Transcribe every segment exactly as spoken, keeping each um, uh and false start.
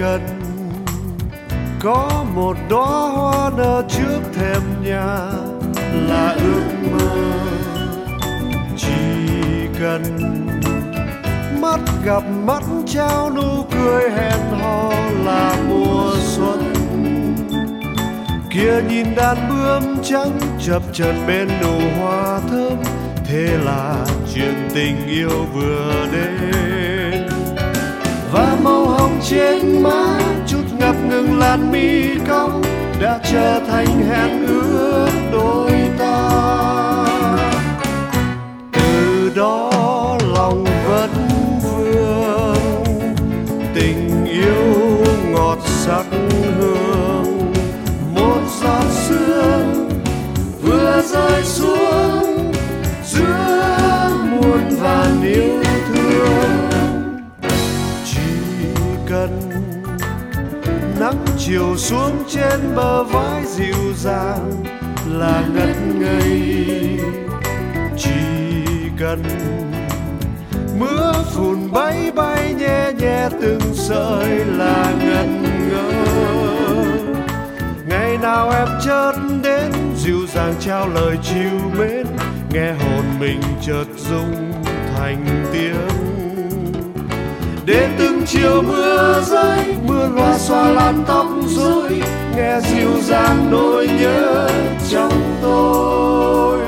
cần có một đóa hoa nở trước thềm nhà là ước mơ. Chỉ cần mắt gặp mắt trao nụ cười hẹn hò là mùa xuân. Kia nhìn đàn bướm trắng chập chờn bên nụ hoa thơm, thế là chuyện tình yêu vừa đến. Và màu hồng trên má chút ngập ngừng làn mi cong đã trở thành hẹn ước đôi ta. Từ đó lòng vẫn vương, tình yêu ngọt sắc hương. Một giọt sương vừa rơi xuống giữa muôn vàn yêu thương. Chỉ cần nắng chiều xuống trên bờ vai dịu dàng là ngất ngây. Chỉ cần mưa phùn bay bay nhẹ nhẹ từng sợi là ngẩn ngơ. Ngày nào em chợt đến dịu dàng trao lời chiều mến, nghe hồn mình chợt rung thành tiếng. Để từng chiều mưa rơi, mưa loa xoa làn tóc rối, nghe dịu dàng nỗi nhớ trong tôi.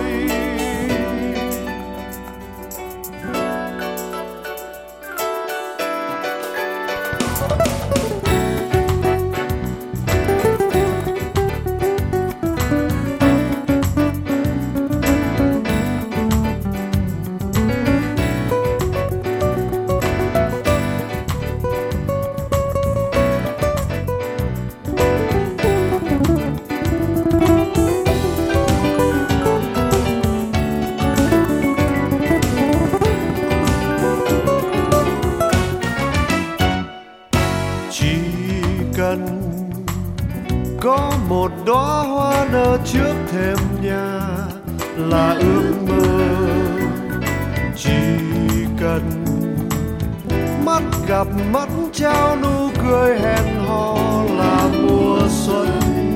Cần có một đóa hoa nở trước thềm nhà là ước mơ. Chỉ cần mắt gặp mắt trao nụ cười hẹn hò là mùa xuân.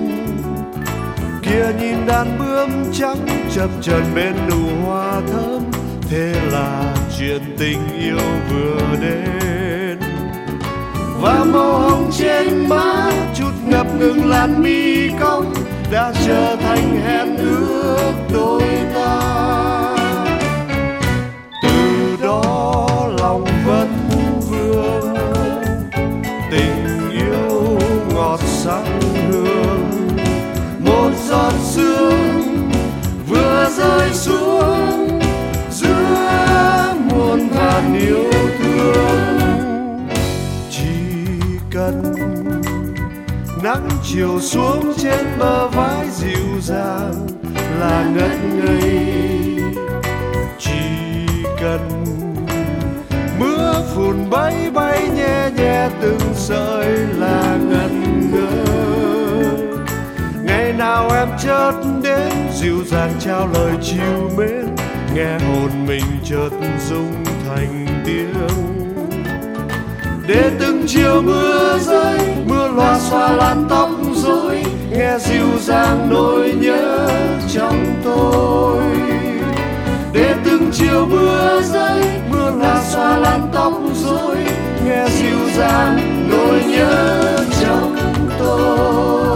Kia nhìn đàn bướm trắng chập chờn bên nụ hoa thơm, thế là chuyện tình yêu vừa đến. Và màu hồng trên má chút ngập ngừng làn mi cong đã trở thành hẹn ước đôi ta. Từ đó lòng vẫn vương, tình yêu ngọt sắc hương. Một giọt sương vừa rơi xuống giữa muôn vàn yêu thương. Cần nắng chiều xuống trên bờ vai dịu dàng là ngất ngây. Chỉ cần mưa phùn bay bay nhẹ nhẹ từng sợi là ngẩn ngơ. Ngày nào em chợt đến dịu dàng trao lời chiều mến, nghe hồn mình chợt rung thành tiếng. Để từng chiều mưa rơi, mưa loa xoa làn tóc rối, nghe dịu dàng nỗi nhớ trong tôi. Để từng chiều mưa rơi, mưa loa xoa làn tóc rối, nghe dịu dàng nỗi nhớ trong tôi.